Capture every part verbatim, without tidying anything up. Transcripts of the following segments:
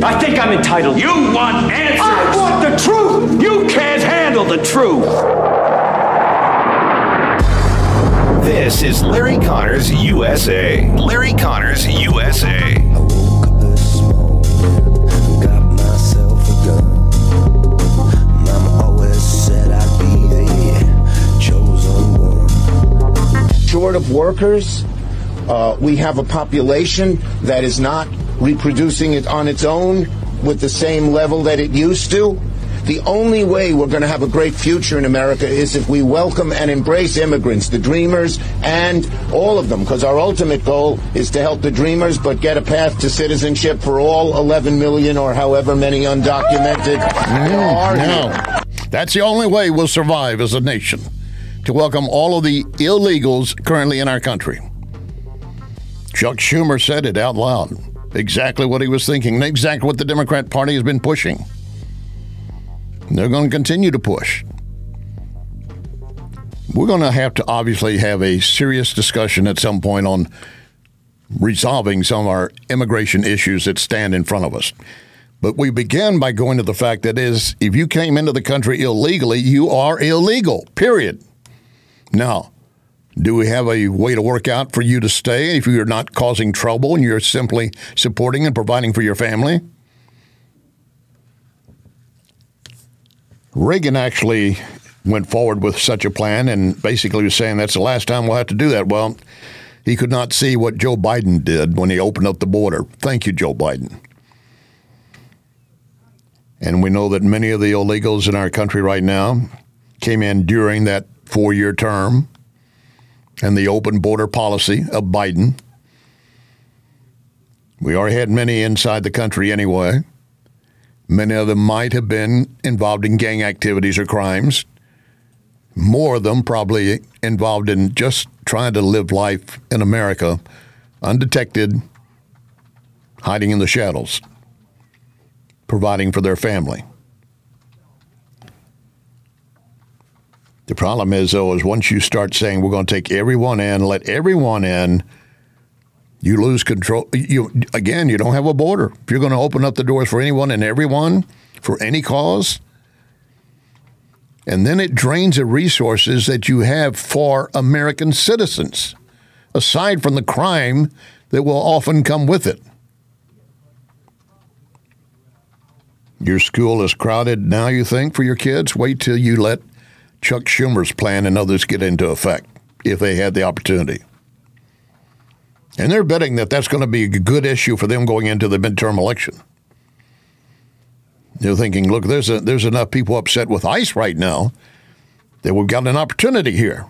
I think I'm entitled. You want answers. I want the truth. You can't handle the truth. This is Larry Connors U S A. Larry Connors U S A. I woke up this morning, got myself a gun. Mama always said I'd be the chosen one. Short of workers, uh, we have a population that is not reproducing it on its own with the same level that it used to. The only way we're going to have a great future in America is if we welcome and embrace immigrants, the dreamers, and all of them, because our ultimate goal is to help the dreamers, but get a path to citizenship for all eleven million or however many undocumented there are. No. That's the only way we'll survive as a nation, to welcome all of the illegals currently in our country. Chuck Schumer said it out loud. Exactly what he was thinking, exactly what the Democrat Party has been pushing. They're going to continue to push. We're going to have to obviously have a serious discussion at some point on resolving some of our immigration issues that stand in front of us. But we began by going to the fact that is, if you came into the country illegally, you are illegal, period. Now, do we have a way to work out for you to stay if you're not causing trouble and you're simply supporting and providing for your family? Reagan actually went forward with such a plan and basically was saying that's the last time we'll have to do that. Well, he could not see what Joe Biden did when he opened up the border. Thank you, Joe Biden. And we know that many of the illegals in our country right now came in during that four-year term and the open border policy of Biden. We already had many inside the country anyway. Many of them might have been involved in gang activities or crimes. More of them probably involved in just trying to live life in America undetected, hiding in the shadows, providing for their family. The problem is, though, is once you start saying we're going to take everyone in, let everyone in, you lose control. You again, you don't have a border. If you're going to open up the doors for anyone and everyone for any cause, and then it drains the resources that you have for American citizens, aside from the crime that will often come with it. Your school is crowded now, you think, for your kids? Wait till you let Chuck Schumer's plan and others get into effect, if they had the opportunity. And they're betting that that's going to be a good issue for them going into the midterm election. They're thinking, look, there's a, there's enough people upset with ICE right now that we've got an opportunity here.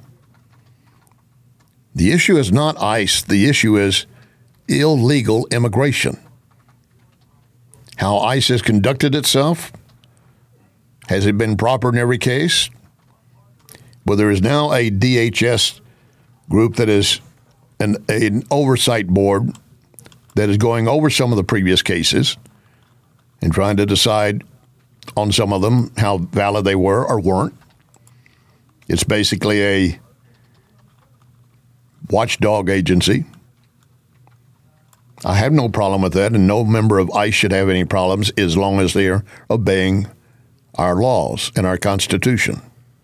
The issue is not ICE. The issue is illegal immigration. How ICE has conducted itself. Has it been proper in every case? Well, there is now a D H S group that is an, an oversight board that is going over some of the previous cases and trying to decide on some of them how valid they were or weren't. It's basically a watchdog agency. I have no problem with that, and no member of ICE should have any problems as long as they are obeying our laws and our Constitution.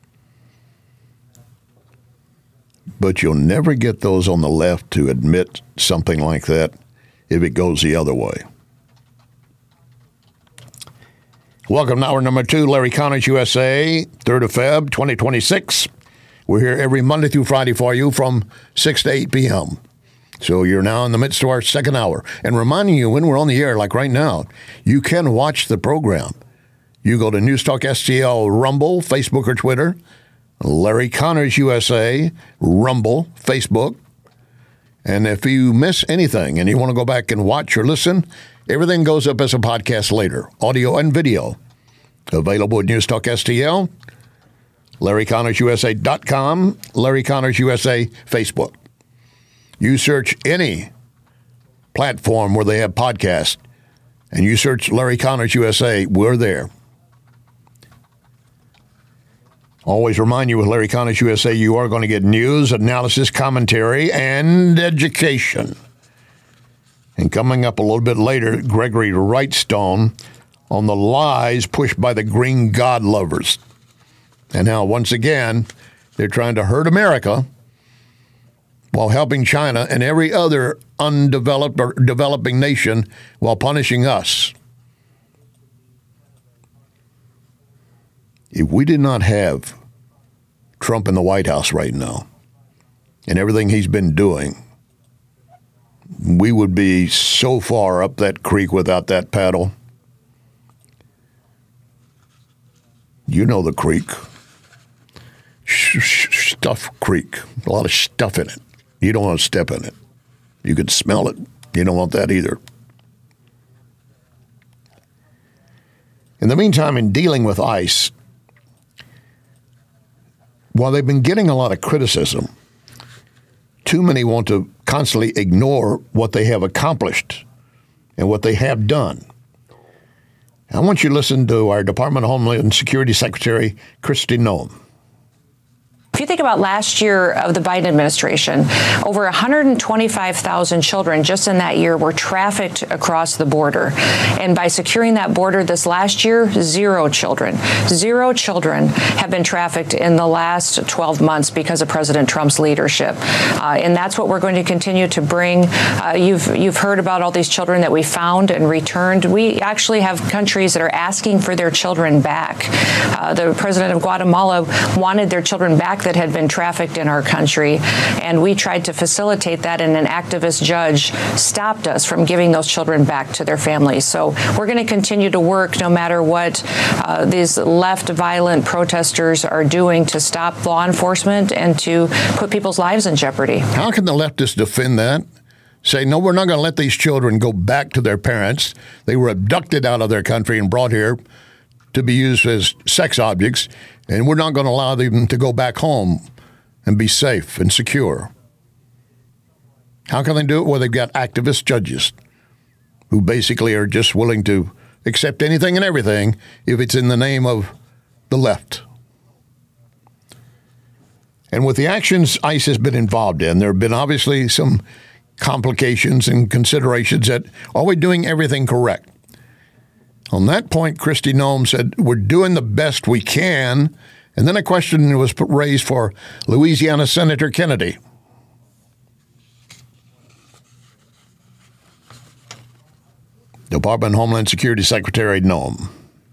But you'll never get those on the left to admit something like that if it goes the other way. Welcome to hour number two, Larry Connors U S A, third of February, twenty twenty-six. We're here every Monday through Friday for you from six to eight p.m. So you're now in the midst of our second hour. And reminding you, when we're on the air, like right now, you can watch the program. You go to Newstalk S T L, Rumble, Facebook or Twitter, Larry Connors U S A, Rumble, Facebook. And if you miss anything and you want to go back and watch or listen, everything goes up as a podcast later, audio and video. Available at Newstalk S T L, Larry Connors U S A dot com, Larry Connors U S A Facebook. You search any platform where they have podcasts, and you search Larry Connors U S A, we're there. Always remind you with Larry Connors U S A, you are going to get news, analysis, commentary, and education. And coming up a little bit later, Gregory Wrightstone on the lies pushed by the green God lovers. And how, once again, they're trying to hurt America while helping China and every other undeveloped or developing nation while punishing us. If we did not have Trump in the White House right now and everything he's been doing, we would be so far up that creek without that paddle. You know the creek. Stuff creek. A lot of stuff in it. You don't want to step in it. You could smell it. You don't want that either. In the meantime, in dealing with ICE, while they've been getting a lot of criticism, too many want to constantly ignore what they have accomplished and what they have done. I want you to listen to our Department of Homeland Security Secretary, Kristi Noem. If you think about last year of the Biden administration, over one hundred twenty-five thousand children just in that year were trafficked across the border. And by securing that border this last year, zero children, zero children have been trafficked in the last twelve months because of President Trump's leadership. Uh, and that's what we're going to continue to bring. Uh, you've you've heard about all these children that we found and returned. We actually have countries that are asking for their children back. Uh, the president of Guatemala wanted their children back that had been trafficked in our country, and we tried to facilitate that, and an activist judge stopped us from giving those children back to their families. So we're going to continue to work no matter what uh, these left violent protesters are doing to stop law enforcement and to put people's lives in jeopardy. How can the leftists defend that? Say, no, we're not going to let these children go back to their parents. They were abducted out of their country and brought here to be used as sex objects, and we're not going to allow them to go back home and be safe and secure. How can they do it? Well, they've got activist judges who basically are just willing to accept anything and everything if it's in the name of the left. And with the actions ICE has been involved in, there have been obviously some complications and considerations that, are we doing everything correct? On that point, Kristi Noem said, we're doing the best we can. And then a question was raised for Louisiana Senator Kennedy. Department of Homeland Security Secretary Noem.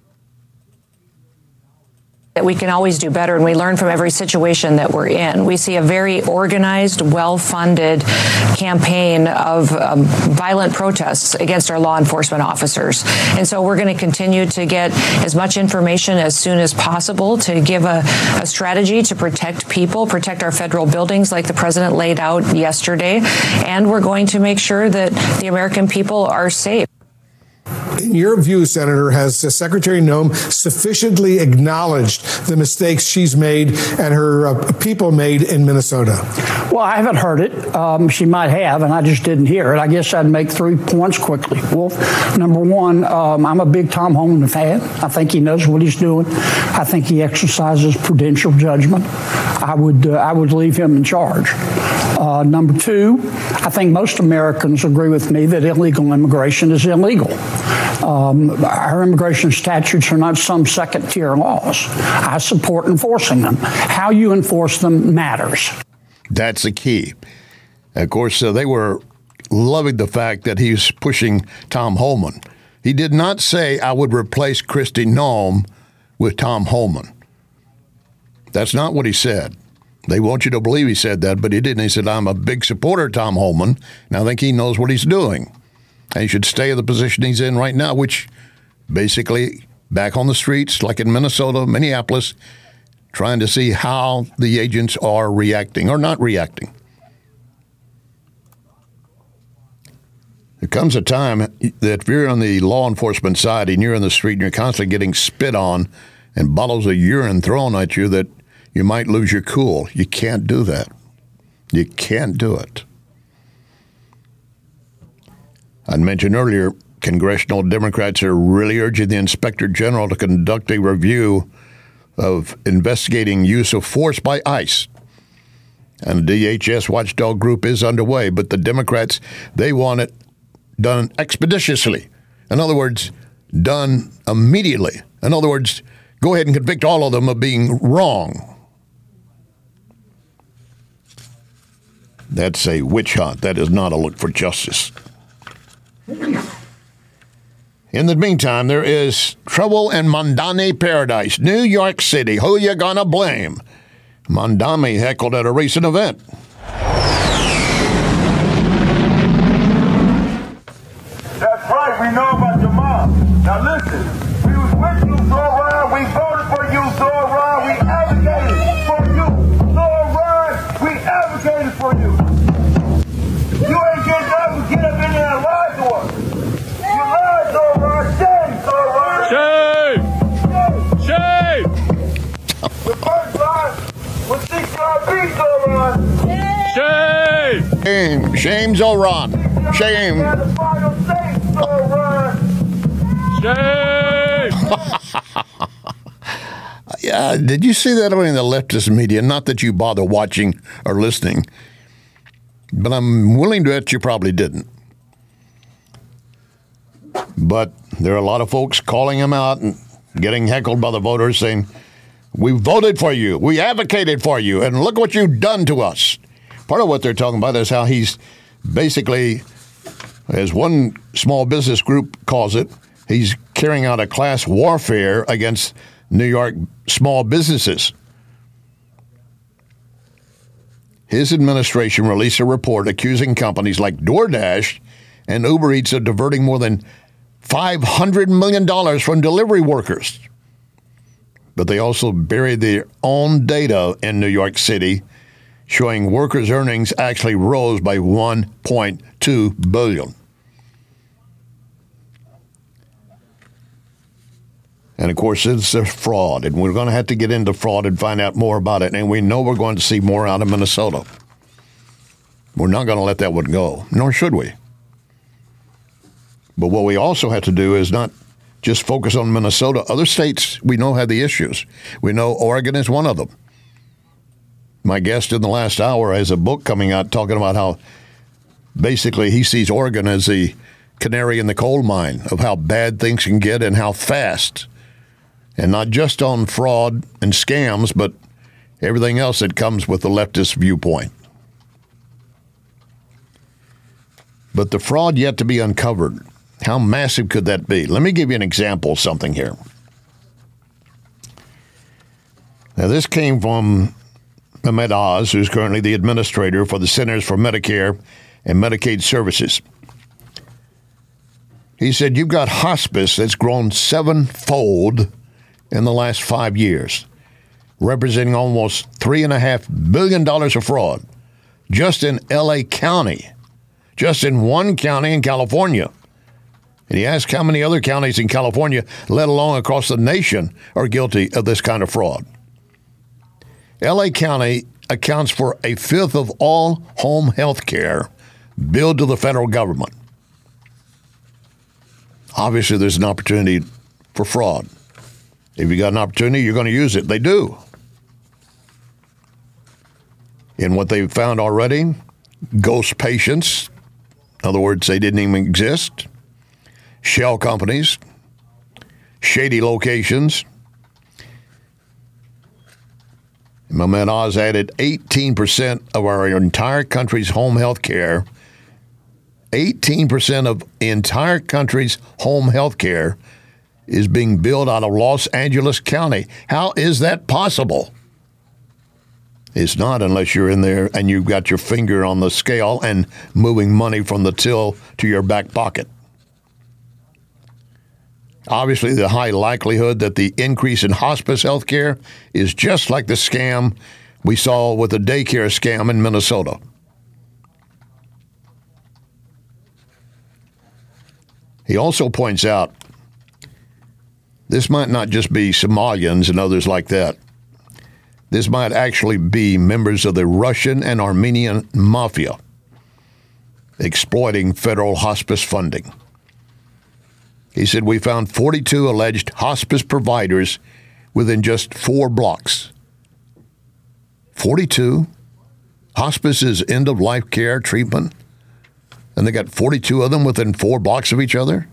That we can always do better, and we learn from every situation that we're in. We see a very organized, well-funded campaign of um, violent protests against our law enforcement officers. And so we're going to continue to get as much information as soon as possible to give a, a strategy to protect people, protect our federal buildings like the president laid out yesterday. And we're going to make sure that the American people are safe. In your view, Senator, has Secretary Noem sufficiently acknowledged the mistakes she's made and her uh, people made in Minnesota? Well, I haven't heard it. Um, she might have, and I just didn't hear it. I guess I'd make three points quickly. Wolf, number one, um, I'm a big Tom Homan fan. I think he knows what he's doing. I think he exercises prudential judgment. I would, uh, I would leave him in charge. Uh, number two, I think most Americans agree with me that illegal immigration is illegal. Um, our immigration statutes are not some second-tier laws. I support enforcing them. How you enforce them matters. That's the key. Of course, uh, they were loving the fact that he's pushing Tom Homan. He did not say, I would replace Kristi Noem with Tom Homan. That's not what he said. They want you to believe he said that, but he didn't. He said, I'm a big supporter of Tom Homan, and I think he knows what he's doing. And he should stay in the position he's in right now, which basically back on the streets, like in Minnesota, Minneapolis, trying to see how the agents are reacting or not reacting. There comes a time that if you're on the law enforcement side and you're in the street and you're constantly getting spit on and bottles of urine thrown at you, that you might lose your cool. You can't do that. You can't do it. I mentioned earlier, congressional Democrats are really urging the Inspector General to conduct a review of investigating use of force by ICE. And the D H S watchdog group is underway, but the Democrats, they want it done expeditiously. In other words, done immediately. In other words, go ahead and convict all of them of being wrong. That's a witch hunt. That is not a look for justice. In the meantime, there is trouble in Mondani Paradise, New York City. Who you gonna blame? Mondani heckled at a recent event. That's right, we know about your mom. Now listen, we was with you, Zoran. We voted for you, Zoran. We advocated for you, Zoran. We advocated for you. You ain't getting up and get up in there and lie to us. You lied, Zoran. Shame, Zoran. Shame! Shame! The first lie was C C R B, Zoran. Shame! Shame. Shame, Zoran. Shame. The final say, Zoran. Shame! Yeah, did you see that in the leftist media? Not that you bother watching or listening, but I'm willing to bet you probably didn't. But there are a lot of folks calling him out and getting heckled by the voters saying, we voted for you, we advocated for you, and look what you've done to us. Part of what they're talking about is how he's basically, as one small business group calls it, he's carrying out a class warfare against New York small businesses. His administration released a report accusing companies like DoorDash and Uber Eats of diverting more than five hundred million dollars from delivery workers. But they also buried their own data in New York City, showing workers' earnings actually rose by one point two billion dollars. And, of course, it's a fraud, and we're going to have to get into fraud and find out more about it. And we know we're going to see more out of Minnesota. We're not going to let that one go, nor should we. But what we also have to do is not just focus on Minnesota. Other states we know have the issues. We know Oregon is one of them. My guest in the last hour has a book coming out talking about how basically he sees Oregon as the canary in the coal mine of how bad things can get and how fast. And not just on fraud and scams, but everything else that comes with the leftist viewpoint. But the fraud yet to be uncovered, how massive could that be? Let me give you an example of something here. Now, this came from Ahmed Oz, who's currently the administrator for the Centers for Medicare and Medicaid Services. He said, you've got hospice that's grown sevenfold in the last five years, representing almost three and a half billion dollars of fraud just in L A County, just in one county in California. And he asked how many other counties in California, let alone across the nation, are guilty of this kind of fraud. L A County accounts for a fifth of all home health care billed to the federal government. Obviously, there's an opportunity for fraud. If you got an opportunity, you're going to use it. They do. And what they've found already, ghost patients, in other words, they didn't even exist, shell companies, shady locations. Ahmed Oz added eighteen percent of our entire country's home health care, eighteen percent of the entire country's home health care is being billed out of Los Angeles County. How is that possible? It's not unless you're in there and you've got your finger on the scale and moving money from the till to your back pocket. Obviously, the high likelihood that the increase in hospice health care is just like the scam we saw with the daycare scam in Minnesota. He also points out this might not just be Somalians and others like that. This might actually be members of the Russian and Armenian mafia exploiting federal hospice funding. He said, we found forty-two alleged hospice providers within just four blocks. forty-two? Hospice is end-of-life care treatment? and they got forty-two of them within four blocks of each other.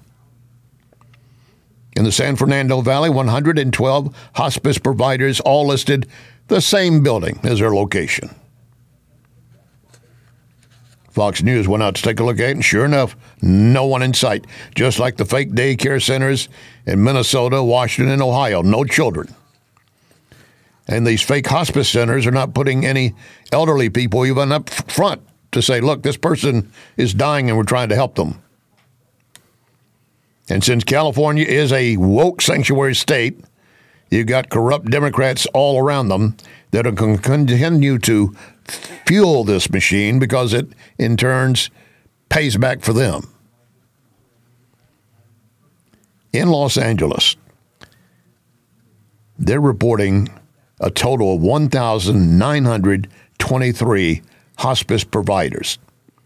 In the San Fernando Valley, one hundred twelve hospice providers all listed the same building as their location. Fox News went out to take a look at it, and sure enough, no one in sight. Just like the fake daycare centers in Minnesota, Washington, and Ohio. No children. And these fake hospice centers are not putting any elderly people even up front to say, look, this person is dying and we're trying to help them. And since California is a woke sanctuary state, you've got corrupt Democrats all around them that are going to continue to fuel this machine because it, in turns, pays back for them. In Los Angeles, they're reporting a total of one thousand nine hundred twenty-three hospice providers.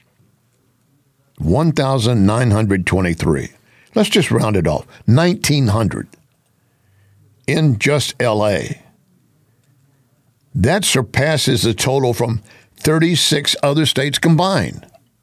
one thousand nine hundred twenty-three. Let's just round it off. nineteen hundred in just L A. That surpasses the total from thirty-six other states combined.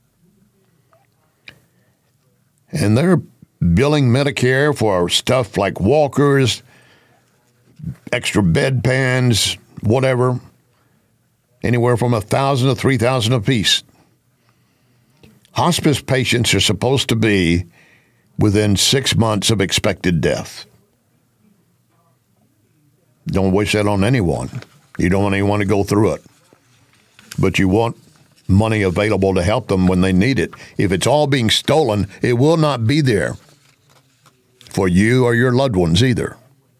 And they're billing Medicare for stuff like walkers, extra bedpans, whatever, anywhere from one thousand dollars to three thousand dollars apiece. Hospice patients are supposed to be within six months of expected death. Don't wish that on anyone. You don't want anyone to go through it. But you want money available to help them when they need it. If it's all being stolen, it will not be there for you or your loved ones either.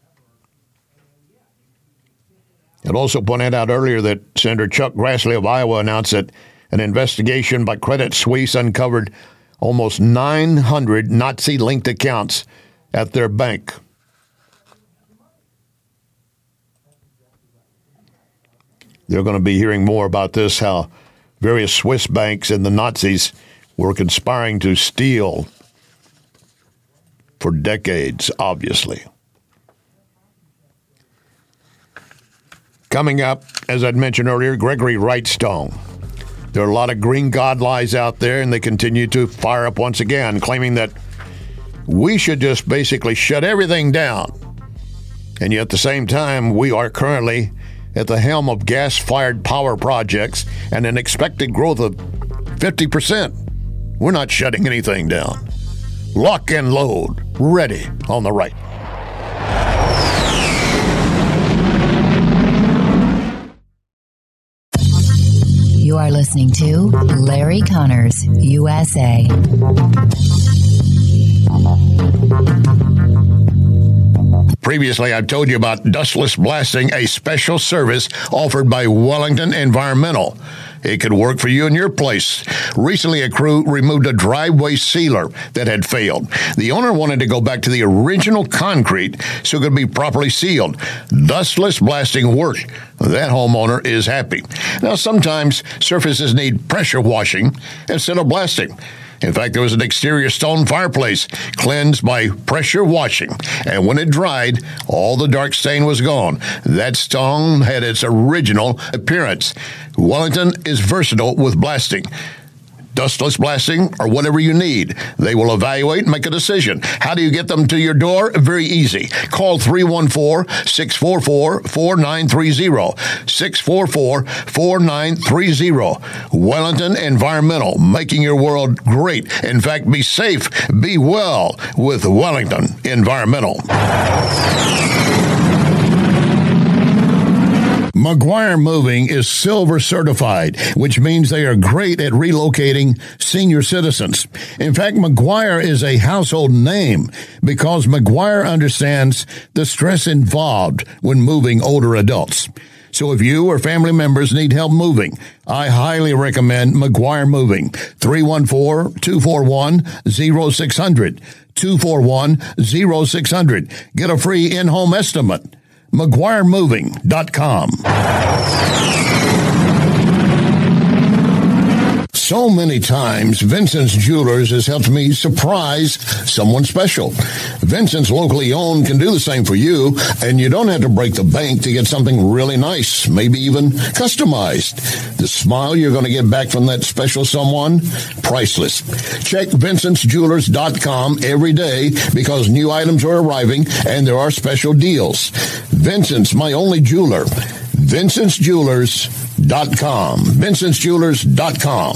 It also pointed out earlier that Senator Chuck Grassley of Iowa announced that an investigation by Credit Suisse uncovered almost nine hundred Nazi-linked accounts at their bank. They're going to be hearing more about this, how various Swiss banks and the Nazis were conspiring to steal for decades, obviously. Coming up, as I'd mentioned earlier, Gregory Wrightstone. There are a lot of green god lies out there, and they continue to fire up once again, claiming that we should just basically shut everything down. And yet at the same time, we are currently at the helm of gas-fired power projects and an expected growth of fifty percent. We're not shutting anything down. Lock and load, ready on the right. You are listening to Larry Connors, U S A. Previously, I've told you about dustless blasting, a special service offered by Wellington Environmental. It could work for you in your place. Recently, a crew removed a driveway sealer that had failed. The owner wanted to go back to the original concrete so it could be properly sealed. Dustless blasting worked. That homeowner is happy. Now, sometimes surfaces need pressure washing instead of blasting. In fact, there was an exterior stone fireplace cleansed by pressure washing, and when it dried, all the dark stain was gone. That stone had its original appearance. Wellington is versatile with blasting. Dustless blasting, or whatever you need. They will evaluate and make a decision. How do you get them to your door? Very easy. Call three one four, six four four, four nine three zero. six four four, four nine three zero. Wellington Environmental, making your world great. In fact, be safe, be well with Wellington Environmental. McGuire Moving is silver certified, which means they are great at relocating senior citizens. In fact, McGuire is a household name because McGuire understands the stress involved when moving older adults. So if you or family members need help moving, I highly recommend McGuire Moving. three one four, two four one, zero six zero zero. two four one, zero six zero zero. Get a free in-home estimate. McGuire Moving dot com. So many times, Vincent's Jewelers has helped me surprise someone special. Vincent's locally owned can do the same for you, and you don't have to break the bank to get something really nice, maybe even customized. The smile you're going to get back from that special someone, priceless. Check Vincent's Jewelers dot com every day because new items are arriving and there are special deals. Vincent's, my only jeweler. Vincent's Jewelers dot com. Vincent's Jewelers dot com.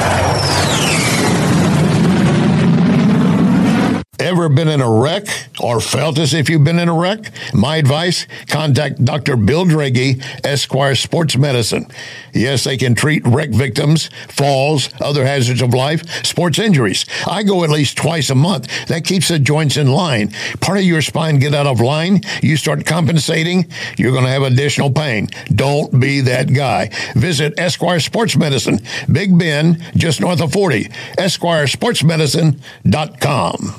Ever been in a wreck or felt as if you've been in a wreck? My advice, contact Doctor Bill Draghi, Esquire Sports Medicine. Yes, they can treat wreck victims, falls, other hazards of life, sports injuries. I go at least twice a month. That keeps the joints in line. Part of your spine get out of line, you start compensating, you're going to have additional pain. Don't be that guy. Visit Esquire Sports Medicine, Big Bend, just north of forty. Esquire Sports Medicine dot com.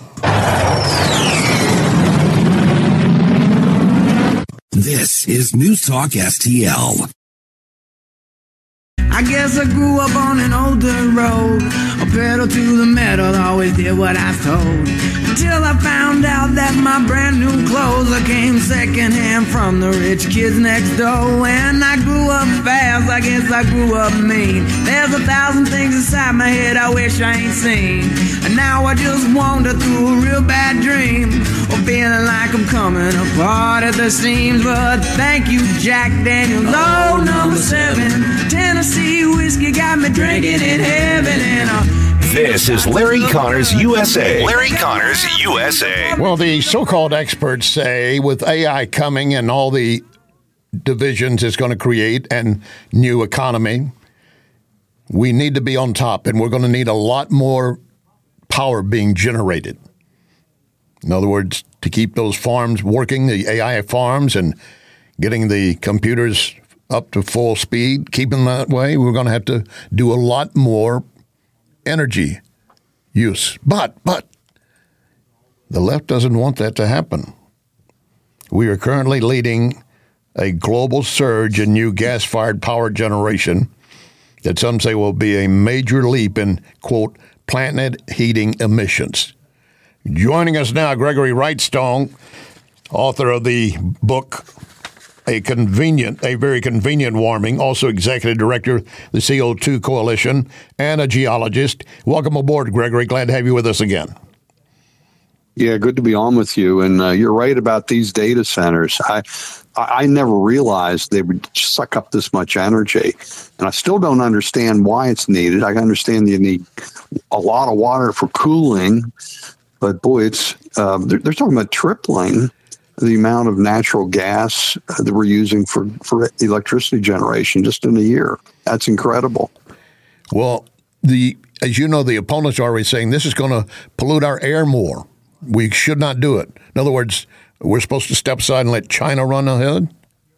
This is News Talk S T L. I guess I grew up on an older road, a pedal to the metal, always did what I was told. Until I found out that my brand new clothes I came secondhand from the rich kids next door. And I grew up fast, I guess I grew up mean. There's a thousand things inside my head I wish I ain't seen. And now I just wander through a real bad dream, or feeling like I'm coming apart at the seams. But thank you, Jack Daniels, oh, number seven. Tennessee whiskey got me drinking in heaven. And uh, this is Larry Connors U S A. Larry Connors U S A. Well, the so-called experts say with A I coming and all the divisions it's going to create and new economy, we need to be on top, and we're going to need a lot more power being generated. In other words, to keep those farms working, the A I farms, and getting the computers up to full speed, keeping them that way, we're going to have to do a lot more energy use. But, but, the left doesn't want that to happen. We are currently leading a global surge in new gas-fired power generation that some say will be a major leap in, quote, planet heating emissions. Joining us now, Gregory Wrightstone, author of the book, A Convenient, A Very Convenient Warming, also executive director of the C O two Coalition, and a geologist. Welcome aboard, Gregory. Glad to have you with us again. Yeah, good to be on with you. And uh, you're right about these data centers. I I never realized they would suck up this much energy. And I still don't understand why it's needed. I understand you need a lot of water for cooling. But, boy, it's um, they're, they're talking about tripling the amount of natural gas that we're using for, for electricity generation just in a year. That's incredible. Well, the as you know, the opponents are already saying this is going to pollute our air more. We should not do it. In other words, we're supposed to step aside and let China run ahead?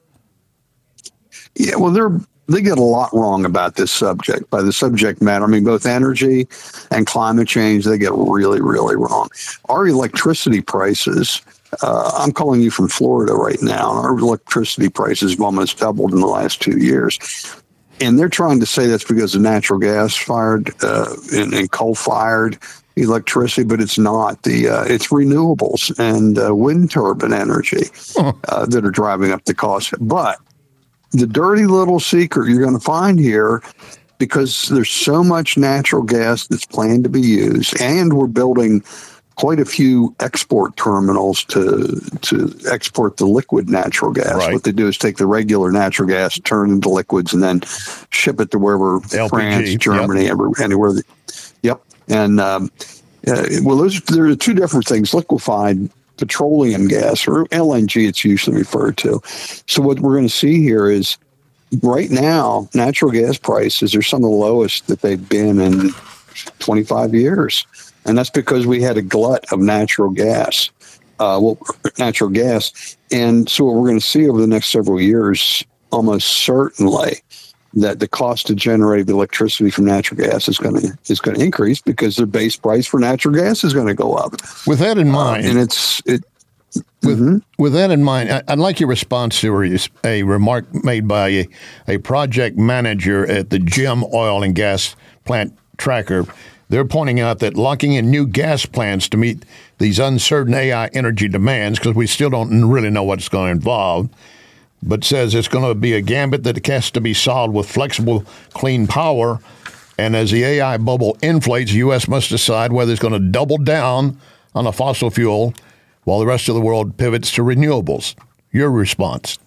Yeah, well, they're they get a lot wrong about this subject, by the subject matter. I mean, both energy and climate change, they get really, really wrong. Our electricity prices, uh, I'm calling you from Florida right now, and our electricity prices have almost doubled in the last two years. And they're trying to say that's because of natural gas-fired uh, and, and coal-fired electricity, but it's not. The uh, it's renewables and uh, wind turbine energy uh, that are driving up the cost. But the dirty little secret you're going to find here, because there's so much natural gas that's planned to be used, and we're building quite a few export terminals to to export the liquid natural gas. Right. What they do is take the regular natural gas, turn it into liquids, and then ship it to wherever L P G, France, Germany, yep. ever, anywhere. They, yep. And um, uh, well, those there are two different things: liquefied petroleum gas, or L N G. It's usually referred to. So what we're going to see here is, right now, natural gas prices are some of the lowest that they've been in twenty-five years. And that's because we had a glut of natural gas, uh, well, natural gas. And so what we're going to see over the next several years, almost certainly, that the cost to generate electricity from natural gas is going to is going to increase because their base price for natural gas is going to go up. With that in mind, uh, and it's it. With, mm-hmm. with that in mind, I'd like your response to a, a remark made by a, a project manager at the Gem Oil and Gas Plant tracker, they're pointing out that locking in new gas plants to meet these uncertain A I energy demands, because we still don't really know what it's going to involve, but says it's going to be a gambit that has to be solved with flexible, clean power. And as the A I bubble inflates, the U S must decide whether it's going to double down on a fossil fuel while the rest of the world pivots to renewables. Your response?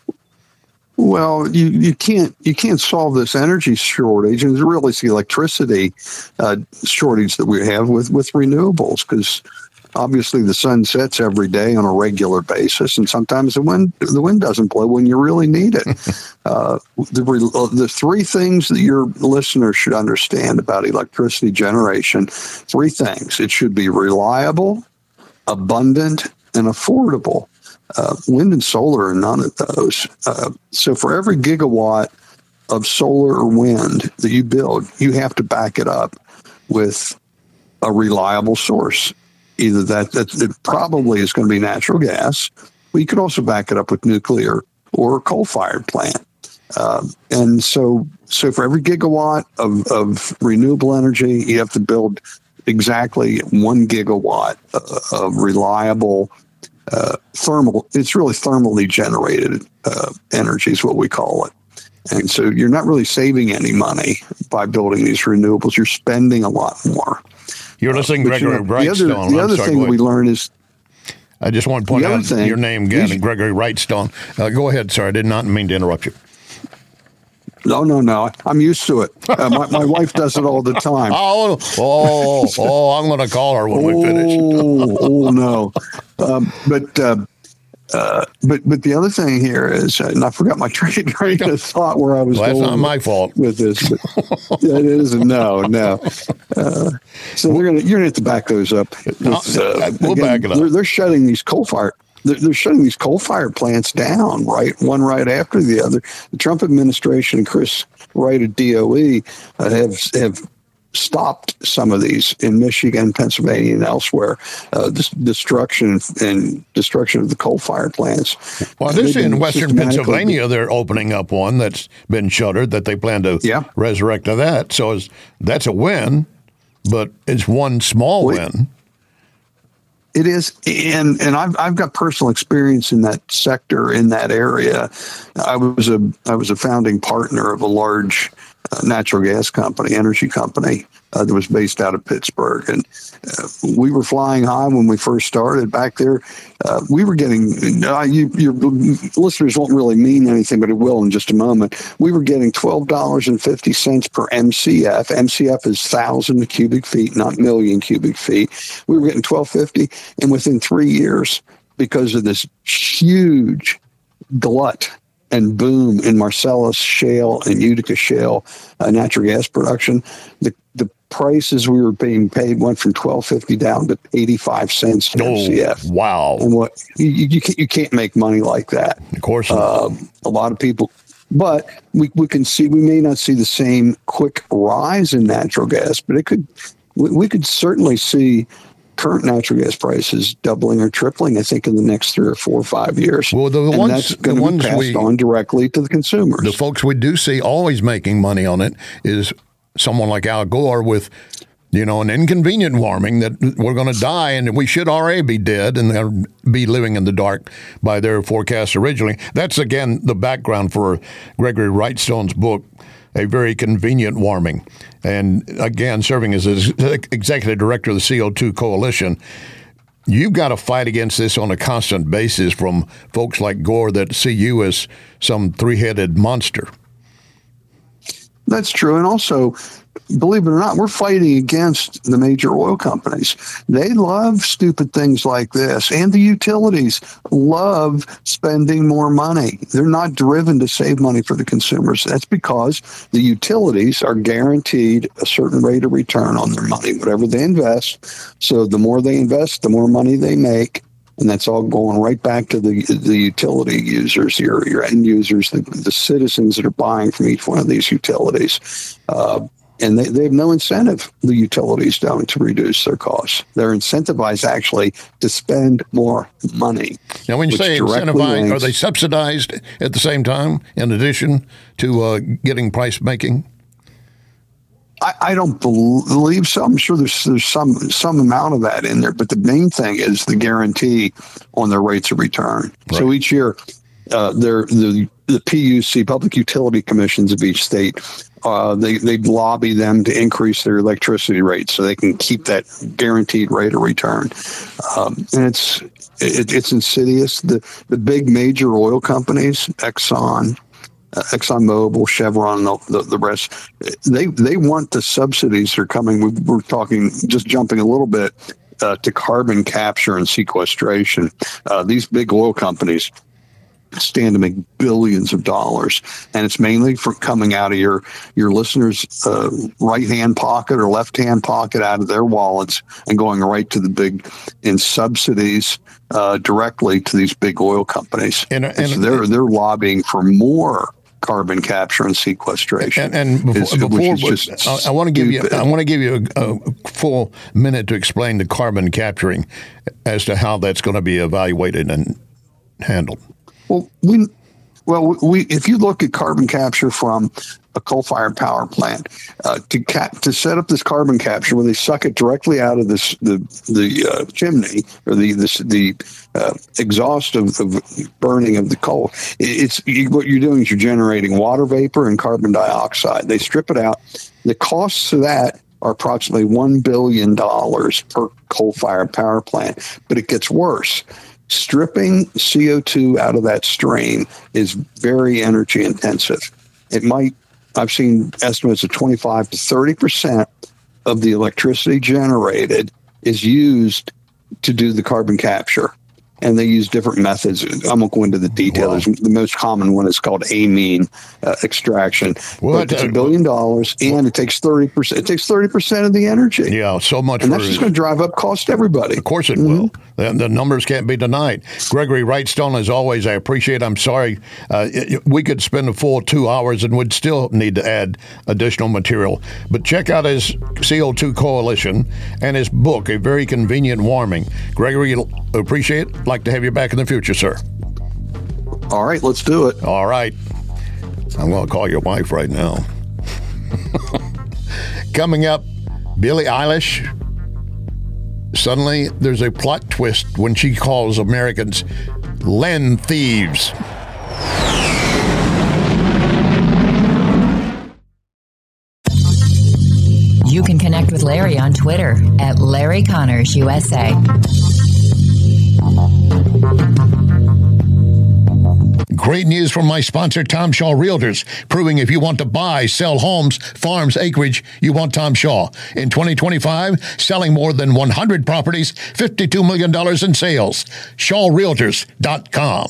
Well, you, you can't you can't solve this energy shortage, and really it's the electricity uh, shortage that we have with, with renewables, because obviously the sun sets every day on a regular basis, and sometimes the wind the wind doesn't blow when you really need it. uh, the the three things that your listeners should understand about electricity generation: three things. It should be reliable, abundant, and affordable. Uh, wind and solar are none of those. Uh, so for every gigawatt of solar or wind that you build, you have to back it up with a reliable source. Either that, that it probably is going to be natural gas, but you could also back it up with nuclear or a coal-fired plant. Uh, and so, so for every gigawatt of, of renewable energy, you have to build exactly one gigawatt of, of reliable Uh, thermal, it's really thermally generated uh, energy is what we call it. And so you're not really saving any money by building these renewables. You're spending a lot more. You're listening to uh, Gregory you know, Wrightstone. The other, the other sorry, thing we learn is... I just want to point out thing, your name again, these, Gregory Wrightstone. Uh, go ahead, sir. I did not mean to interrupt you. No, no, no. I'm used to it. Uh, my, my wife does it all the time. Oh, oh, oh! I'm going to call her when oh, we finish. oh, no. Um, but, uh, uh, but, but the other thing here is, uh, and I forgot my train, train of thought where I was well, going. That's not my fault with this. But it is no, no. Uh, so we're gonna, you're gonna have to back those up. With, uh, we'll again, back it up. They're, they're shutting these coal fire. They're, they're shutting these coal-fired plants down, right, one right after the other. The Trump administration and Chris Wright at D O E uh, have have stopped some of these in Michigan, Pennsylvania, and elsewhere. Uh, this destruction and destruction of the coal-fired plants. Well, this in Western Pennsylvania, they're opening up one that's been shuttered that they plan to yeah. resurrect to that. So it's, that's a win, but it's one small Wait. win. It is, and and I've I've got personal experience in that sector, in that area. I was a I was a founding partner of a large uh, natural gas company, energy company uh, that was based out of Pittsburgh, and uh, we were flying high when we first started back there. Uh, we were getting uh, you, your listeners won't really mean anything, but it will in just a moment. We were getting twelve dollars and fifty cents per M C F. M C F is thousand cubic feet, not million cubic feet. We were getting twelve fifty, and within three years, because of this huge glut and boom in Marcellus Shale and Utica Shale uh, natural gas production, the the prices we were being paid went from twelve fifty down to eighty-five cents per oh, M C F. Wow! And what you you can't, you can't make money like that. Of course, uh, a lot of people. But we we can see we may not see the same quick rise in natural gas, but it could. We, we could certainly see current natural gas prices doubling or tripling, I think, in the next three or four or five years. Well, the and ones, that's going the to be ones passed we, on directly to the consumers. The folks we do see always making money on it is someone like Al Gore with, you know, an inconvenient warming that we're going to die and we should already be dead and be living in the dark by their forecast originally. That's, again, the background for Gregory Wrightstone's book, A Very Convenient Warming. And again, serving as executive director of the C O two Coalition, you've got to fight against this on a constant basis from folks like Gore that see you as some three-headed monster. That's true. And also, believe it or not, we're fighting against the major oil companies. They love stupid things like this. And the utilities love spending more money. They're not driven to save money for the consumers. That's because the utilities are guaranteed a certain rate of return on their money, whatever they invest. So the more they invest, the more money they make. And that's all going right back to the the utility users, your your end users, the, the citizens that are buying from each one of these utilities. Uh, and they, they have no incentive, the utilities don't, to reduce their costs. They're incentivized, actually, to spend more money. Now, when you say incentivized, are they subsidized at the same time, in addition to uh, getting price making? I, I don't believe so. I'm sure there's there's some some amount of that in there, but the main thing is the guarantee on their rates of return. Right. So each year, uh, they're, the the P U C, Public Utility Commissions of each state, uh, they they lobby them to increase their electricity rates so they can keep that guaranteed rate of return. Um, and it's it, it's insidious. The the big major oil companies, Exxon, Uh, ExxonMobil, Chevron, the, the, the rest, they they want the subsidies that are coming. We, we're talking, just jumping a little bit, uh, to carbon capture and sequestration. Uh, these big oil companies stand to make billions of dollars, and it's mainly for coming out of your your listeners' uh, right-hand pocket or left-hand pocket, out of their wallets, and going right to the big in subsidies uh, directly to these big oil companies. And, and, and so they're they're lobbying for more carbon capture and sequestration. And, and before, is, before just I, I want to give you, I want to give you a, a full minute to explain the carbon capturing as to how that's going to be evaluated and handled. Well, we, well, we, if you look at carbon capture from a coal-fired power plant, uh, to cap, to set up this carbon capture where they suck it directly out of this the the uh, chimney or the this, the uh, exhaust of, of burning of the coal, it's you, what you're doing is you're generating water vapor and carbon dioxide. They strip it out. The costs of that are approximately one billion dollars per coal-fired power plant, but it gets worse. Stripping C O two out of that stream is very energy intensive. It might, I've seen estimates of twenty-five to thirty percent of the electricity generated is used to do the carbon capture. And they use different methods. I won't go into the details. Wow. The most common one is called amine uh, extraction. What? But it's a billion dollars, and it takes thirty percent. It takes thirty percent of the energy. Yeah, so much. And that's just going to drive up cost to everybody. Of course it mm-hmm. will. The, the numbers can't be denied. Gregory Wrightstone, as always, I appreciate. I'm sorry, uh, it, we could spend a full two hours and would still need to add additional material. But check out his C O two Coalition and his book, A Very Convenient Warming. Gregory, appreciate it. Like to have you back in the future, sir. All right, let's do it. All right. I'm going to call your wife right now. Coming up, Billie Eilish. Suddenly, there's a plot twist when she calls Americans land thieves. You can connect with Larry on Twitter at Larry Connors U S A. Great news from my sponsor, Tom Shaw Realtors, proving if you want to buy, sell homes, farms, acreage, you want Tom Shaw. In twenty twenty-five, selling more than one hundred properties, fifty-two million dollars in sales. shaw realtors dot com.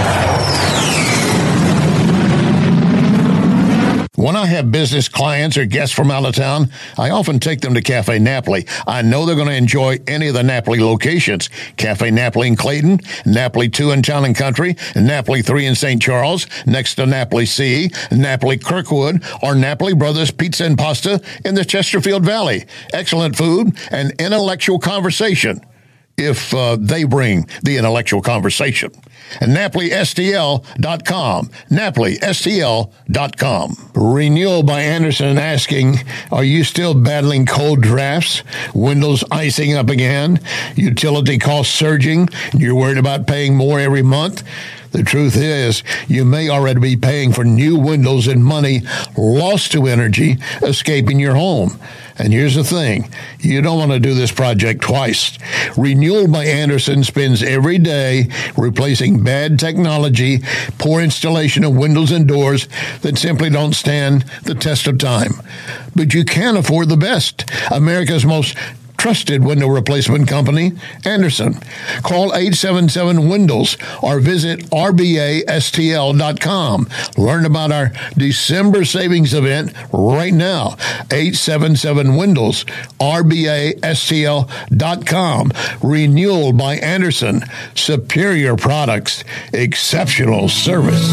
When I have business clients or guests from out of town, I often take them to Cafe Napoli. I know they're going to enjoy any of the Napoli locations. Cafe Napoli in Clayton, Napoli two in Town and Country, Napoli three in Saint Charles, next to Napoli C, Napoli Kirkwood, or Napoli Brothers Pizza and Pasta in the Chesterfield Valley. Excellent food and intellectual conversation, if uh, they bring the intellectual conversation. And Napoli S T L dot com. Napoli S T L dot com. Renewal by Andersen asking, are you still battling cold drafts? Windows icing up again? Utility costs surging? You're worried about paying more every month? The truth is, you may already be paying for new windows and money lost to energy escaping your home. And here's the thing, you don't want to do this project twice. Renewal by Andersen spends every day replacing bad technology, poor installation of windows and doors that simply don't stand the test of time. But you can afford the best. America's most trusted window replacement company, Andersen. Call eight seven seven Windows or visit R B A S T L dot com. Learn about our December savings event right now. eight seven seven Windows, R B A S T L dot com. Renewal by Andersen. Superior products, exceptional service.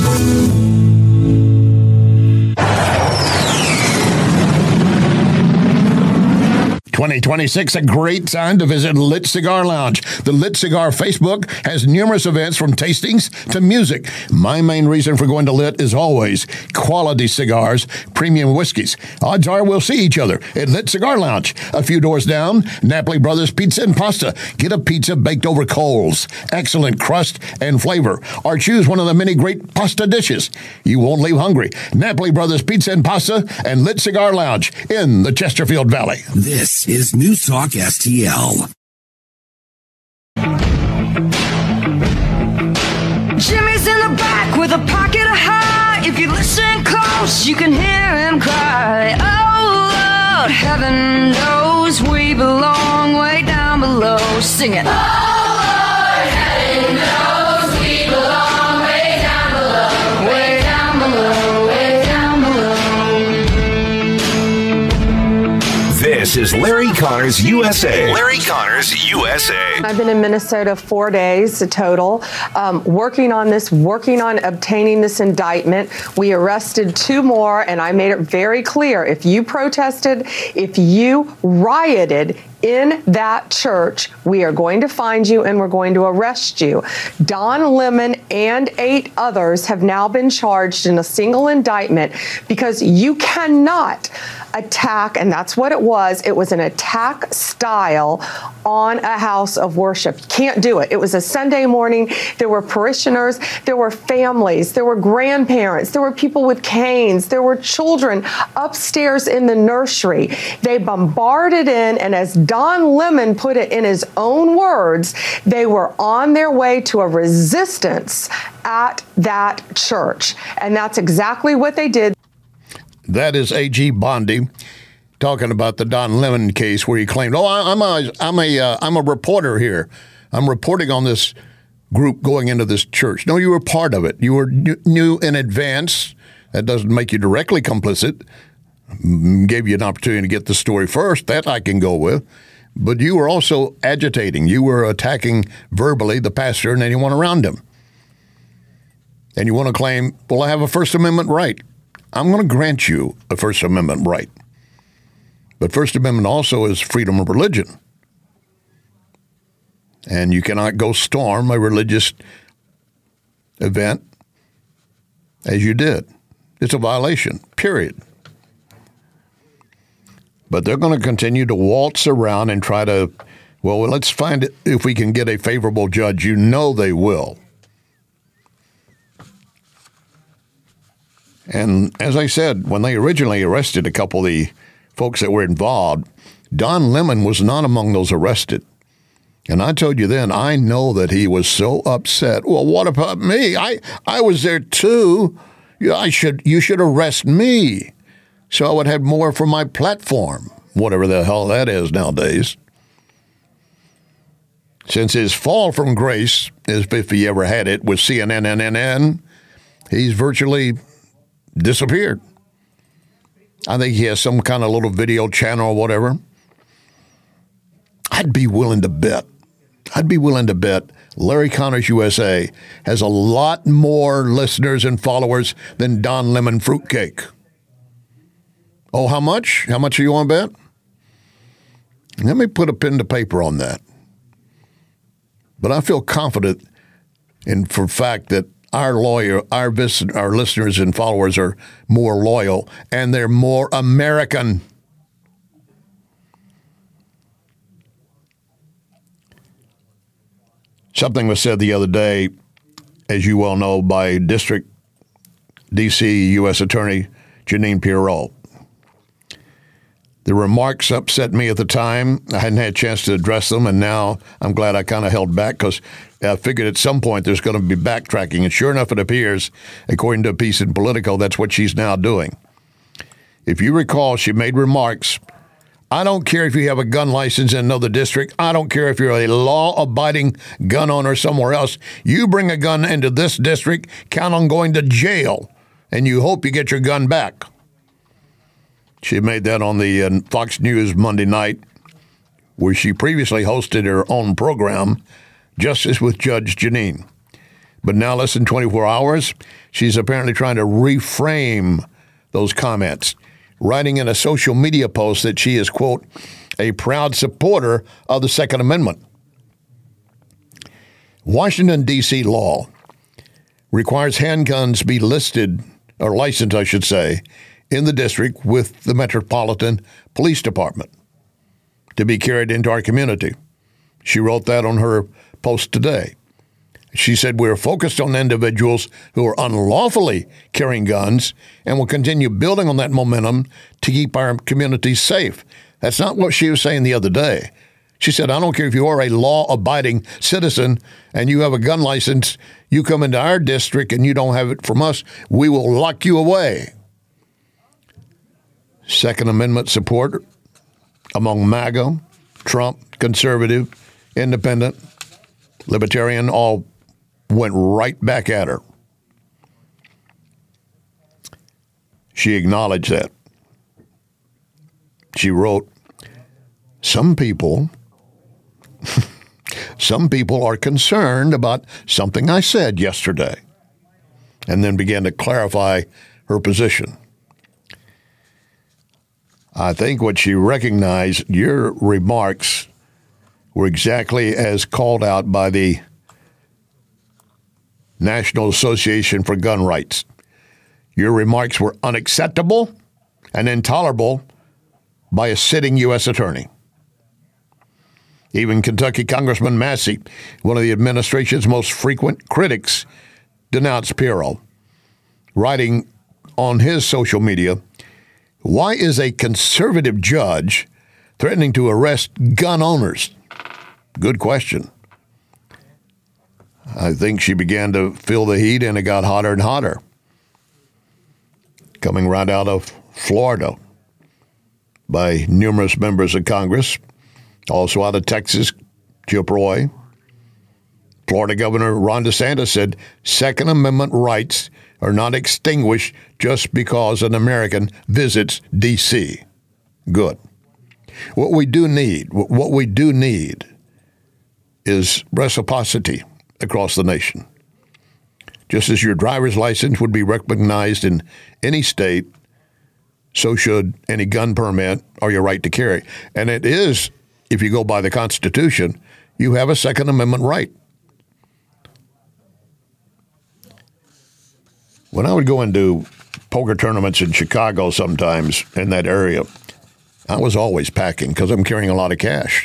twenty twenty-six, a great time to visit Lit Cigar Lounge. The Lit Cigar Facebook has numerous events from tastings to music. My main reason for going to Lit is always quality cigars, premium whiskeys. Odds are we'll see each other at Lit Cigar Lounge. A few doors down, Napoli Brothers Pizza and Pasta. Get a pizza baked over coals. Excellent crust and flavor. Or choose one of the many great pasta dishes. You won't leave hungry. Napoli Brothers Pizza and Pasta and Lit Cigar Lounge in the Chesterfield Valley. This is News Talk S T L. Jimmy's in the back with a pocket of high. If you listen close, you can hear him cry. Oh, Lord, heaven knows we belong way down below. Sing it. Oh, Lord, heaven knows we belong way down below. Way down below, way down below. This is Larry Connors U S A. Larry Connors U S A. I've been in Minnesota four days total, um, working on this, working on obtaining this indictment. We arrested two more, and I made it very clear, if you protested, if you rioted in that church, we are going to find you and we're going to arrest you. Don Lemon and eight others have now been charged in a single indictment because you cannot attack, and that's what it was. It was an attack style on a house of worship. You can't do it. It was a Sunday morning. There were parishioners. There were families. There were grandparents. There were people with canes. There were children upstairs in the nursery. They bombarded in, and as Don Lemon put it in his own words, they were on their way to a resistance at that church. And that's exactly what they did. That is A G Bondi talking about the Don Lemon case where he claimed, oh, I'm a, I'm a, uh, I'm a reporter here. I'm reporting on this group going into this church. No, you were part of it. You were knew in advance. That doesn't make you directly complicit. Gave you an opportunity to get the story first. That I can go with. But you were also agitating. You were attacking verbally the pastor and anyone around him. And you want to claim, well, I have a First Amendment right. I'm going to grant you a First Amendment right. But First Amendment also is freedom of religion. And you cannot go storm a religious event as you did. It's a violation, period. But they're going to continue to waltz around and try to, well, let's find it if we can get a favorable judge. You know they will. And as I said, when they originally arrested a couple of the folks that were involved, Don Lemon was not among those arrested. And I told you then, I know that he was so upset. Well, what about me? I, I was there too. I should you should arrest me so I would have more for my platform, whatever the hell that is nowadays. Since his fall from grace, as if he ever had it, with C N N, N N N, he's virtually disappeared. I think he has some kind of little video channel or whatever. I'd be willing to bet. I'd be willing to bet Larry Connors U S A has a lot more listeners and followers than Don Lemon Fruitcake. Oh, how much? How much do you want to bet? Let me put a pen to paper on that. But I feel confident in for fact that our lawyer, our visit, our listeners and followers are more loyal and they're more American. Something was said the other day, as you well know, by District D C U S Attorney Jeanine Pirro. The remarks upset me at the time. I hadn't had a chance to address them, and now I'm glad I kind of held back because I figured at some point there's going to be backtracking. And sure enough, it appears, according to a piece in Politico, that's what she's now doing. If you recall, she made remarks, I don't care if you have a gun license in another district. I don't care if you're a law-abiding gun owner somewhere else. You bring a gun into this district, count on going to jail, and you hope you get your gun back. She made that on the uh, Fox News Monday night, where she previously hosted her own program, Justice with Judge Jeanine. But now, less than twenty-four hours, she's apparently trying to reframe those comments, writing in a social media post that she is, quote, a proud supporter of the Second Amendment. Washington, D C law requires handguns be listed, or licensed, I should say, in the district with the Metropolitan Police Department to be carried into our community. She wrote that on her post today. She said, "We are focused on individuals who are unlawfully carrying guns and will continue building on that momentum to keep our communities safe." That's not what she was saying the other day. She said, "I don't care if you are a law-abiding citizen and you have a gun license, you come into our district and you don't have it from us, we will lock you away." Second Amendment support among MAGA, Trump, conservative, independent, libertarian, all went right back at her. She acknowledged that. She wrote, some people, some people are concerned about something I said yesterday, and then began to clarify her position. I think what she recognized, your remarks were exactly as called out by the National Association for Gun Rights. Your remarks were unacceptable and intolerable by a sitting U S attorney. Even Kentucky Congressman Massey, one of the administration's most frequent critics, denounced Pirro, writing on his social media, "Why is a conservative judge threatening to arrest gun owners?" Good question. I think she began to feel the heat, and it got hotter and hotter. Coming right out of Florida by numerous members of Congress, also out of Texas, Chip Roy. Florida Governor Ron DeSantis said Second Amendment rights are not extinguished just because an American visits D C. Good. What we do need, what we do need is reciprocity across the nation. Just as your driver's license would be recognized in any state, so should any gun permit or your right to carry. And it is, if you go by the Constitution, you have a Second Amendment right. When I would go into poker tournaments in Chicago sometimes in that area, I was always packing because I'm carrying a lot of cash.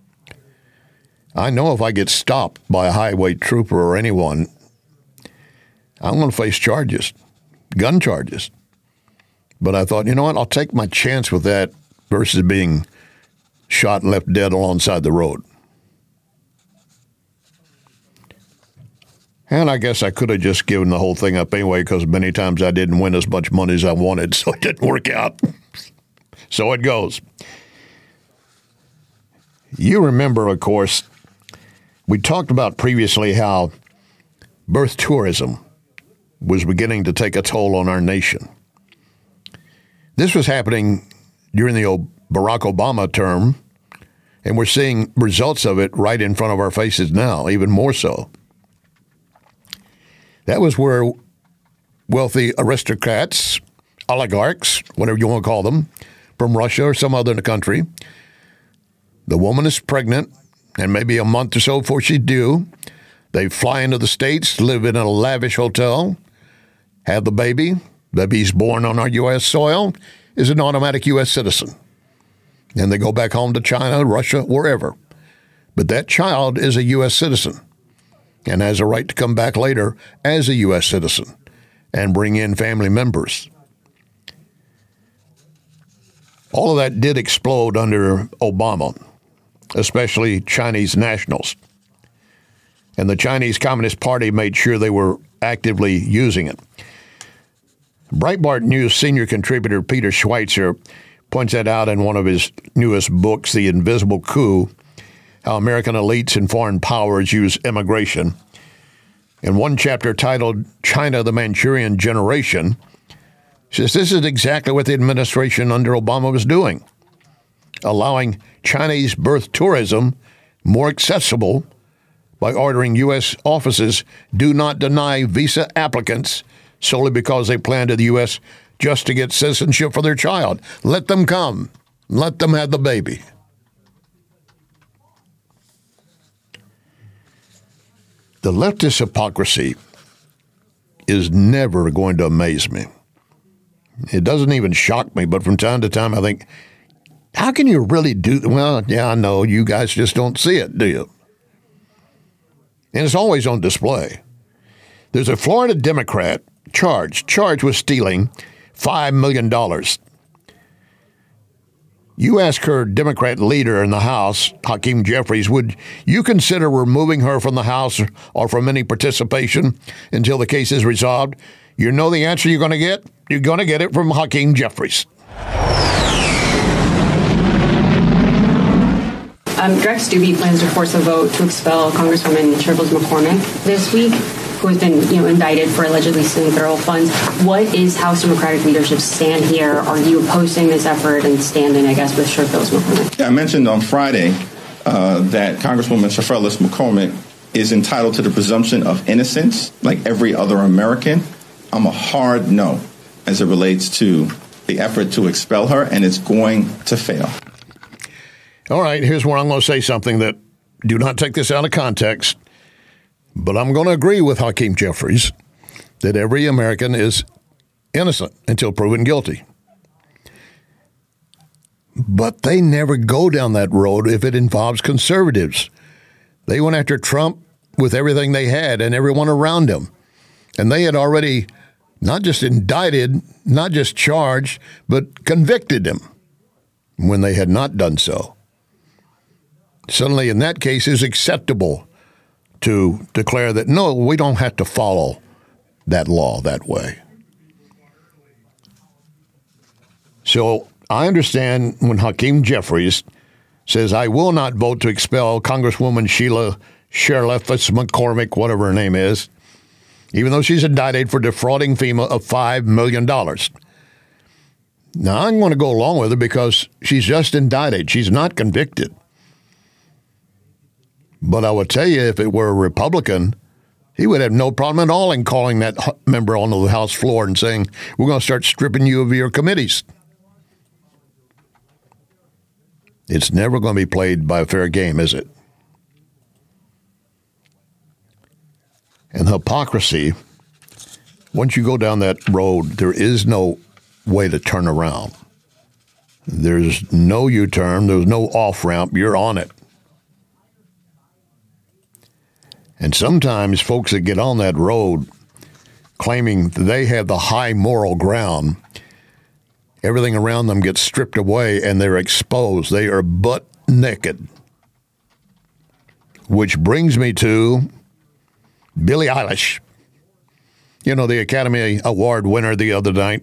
I know if I get stopped by a highway trooper or anyone, I'm going to face charges, gun charges. But I thought, you know what, I'll take my chance with that versus being shot and left dead alongside the road. And I guess I could have just given the whole thing up anyway, because many times I didn't win as much money as I wanted, so it didn't work out. So it goes. You remember, of course, we talked about previously how birth tourism was beginning to take a toll on our nation. This was happening during the Barack Obama term, and we're seeing results of it right in front of our faces now, even more so. That was where wealthy aristocrats, oligarchs, whatever you want to call them, from Russia or some other country, the woman is pregnant, and maybe a month or so before she's due, they fly into the States, live in a lavish hotel, have the baby. Baby's born on our U S soil, is an automatic U S citizen. And they go back home to China, Russia, wherever. But that child is a U S citizen and has a right to come back later as a U S citizen and bring in family members. All of that did explode under Obama, especially Chinese nationals. And the Chinese Communist Party made sure they were actively using it. Breitbart News senior contributor Peter Schweitzer points that out in one of his newest books, The Invisible Coup, How American Elites and Foreign Powers Use Immigration. In one chapter titled China, the Manchurian Generation, says this is exactly what the administration under Obama was doing, allowing Chinese birth tourism more accessible by ordering U S offices do not deny visa applicants solely because they plan to the U S just to get citizenship for their child. Let them come. Let them have the baby. The leftist hypocrisy is never going to amaze me. It doesn't even shock me, but from time to time I think, how can you really do that? Well, yeah, I know. You guys just don't see it, do you? And it's always on display. There's a Florida Democrat charged, charged with stealing five million dollars. You ask her Democrat leader in the House, Hakeem Jeffries, would you consider removing her from the House or from any participation until the case is resolved? You know the answer you're going to get? You're going to get it from Hakeem Jeffries. Um, Direct Stubbe plans to force a vote to expel Congresswoman Shirley McCormick this week, who has been, you know, indicted for allegedly stealing federal funds. What is House Democratic leadership's stand here? Are you opposing this effort and standing, I guess, with Shirley McCormick? Yeah, I mentioned on Friday uh, that Congresswoman Shirley McCormick is entitled to the presumption of innocence, like every other American. I'm a hard no as it relates to the effort to expel her, and it's going to fail. All right, here's where I'm going to say something that, do not take this out of context, but I'm going to agree with Hakeem Jeffries that every American is innocent until proven guilty. But they never go down that road if it involves conservatives. They went after Trump with everything they had and everyone around him. And they had already not just indicted, not just charged, but convicted him when they had not done so. Suddenly, in that case, it's acceptable to declare that, no, we don't have to follow that law that way. So I understand when Hakeem Jeffries says, I will not vote to expel Congresswoman Sheila Sherlefus McCormick, whatever her name is, even though she's indicted for defrauding FEMA of five million dollars. Now, I'm going to go along with her because she's just indicted. She's not convicted. But I would tell you, if it were a Republican, he would have no problem at all in calling that member onto the House floor and saying, we're going to start stripping you of your committees. It's never going to be played by a fair game, is it? And hypocrisy, once you go down that road, there is no way to turn around. There's no U-turn. There's no off-ramp. You're on it. And sometimes folks that get on that road claiming they have the high moral ground, everything around them gets stripped away and they're exposed. They are butt naked. Which brings me to Billie Eilish. You know, the Academy Award winner the other night.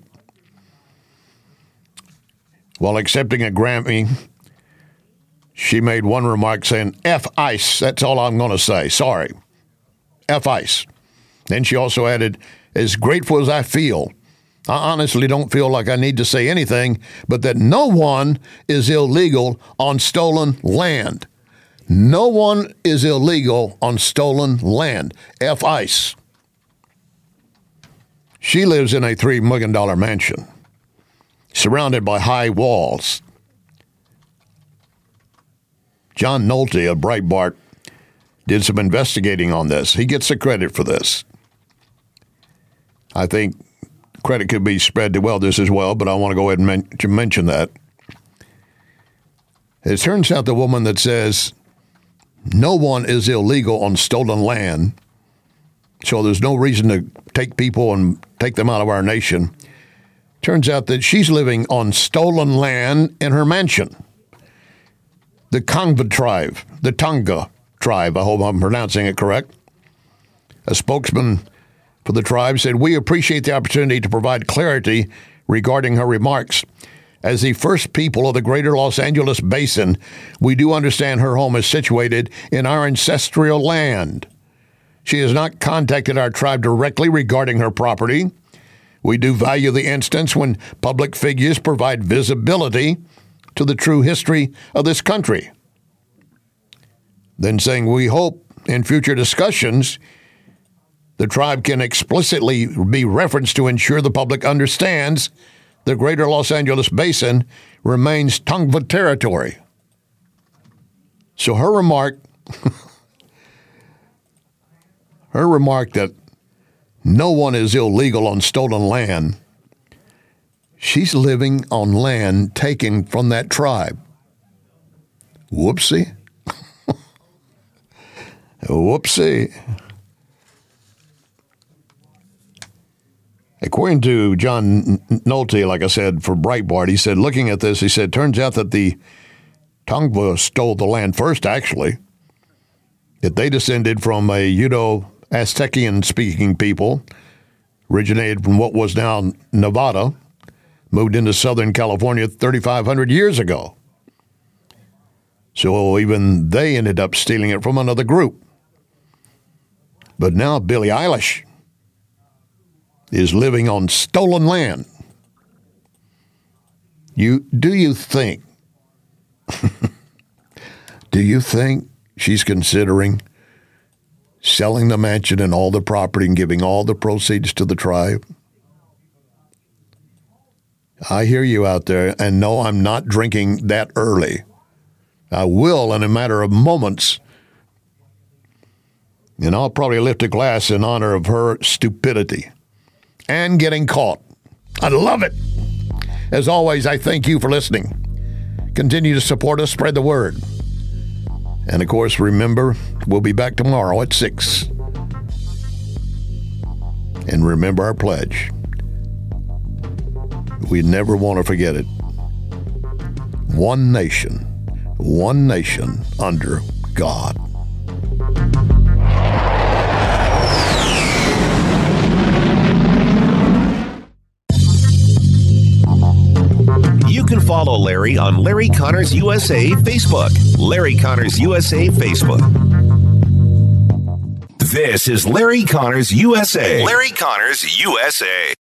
While accepting a Grammy, she made one remark saying, F ice. That's all I'm going to say. Sorry. F ice. Then she also added, as grateful as I feel, I honestly don't feel like I need to say anything, but that no one is illegal on stolen land. No one is illegal on stolen land. F ice. She lives in a three million dollars mansion, surrounded by high walls. John Nolte of Breitbart did some investigating on this. He gets the credit for this. I think credit could be spread to others as well, but I want to go ahead and men- to mention that. It turns out the woman that says no one is illegal on stolen land, so there's no reason to take people and take them out of our nation, turns out that she's living on stolen land in her mansion. The Kangva tribe, the Tonga tribe, I hope I'm pronouncing it correct. A spokesman for the tribe said, we appreciate the opportunity to provide clarity regarding her remarks. As the first people of the greater Los Angeles basin, we do understand her home is situated in our ancestral land. She has not contacted our tribe directly regarding her property. We do value the instance when public figures provide visibility to the true history of this country. Then saying, we hope in future discussions, the tribe can explicitly be referenced to ensure the public understands the greater Los Angeles basin remains Tongva territory. So her remark her remark that no one is illegal on stolen land, she's living on land taken from that tribe. Whoopsie. Whoopsie. According to John Nolte, like I said, for Breitbart, he said, looking at this, he said, turns out that the Tongva stole the land first, actually. That they descended from a Uto-Aztecian-speaking people, originated from what was now Nevada, moved into Southern California thirty-five hundred years ago. So even they ended up stealing it from another group. But now Billie Eilish is living on stolen land. You do you think do you think she's considering selling the mansion and all the property and giving all the proceeds to the tribe? I hear you out there, and no, I'm not drinking that early. I will in a matter of moments. And I'll probably lift a glass in honor of her stupidity and getting caught. I love it. As always, I thank you for listening. Continue to support us, spread the word. And of course, remember, we'll be back tomorrow at six. And remember our pledge. We never want to forget it. One nation, one nation under God. You can follow Larry on Larry Connors U S A Facebook. Larry Connors U S A Facebook. This is Larry Connors U S A. Larry Connors U S A.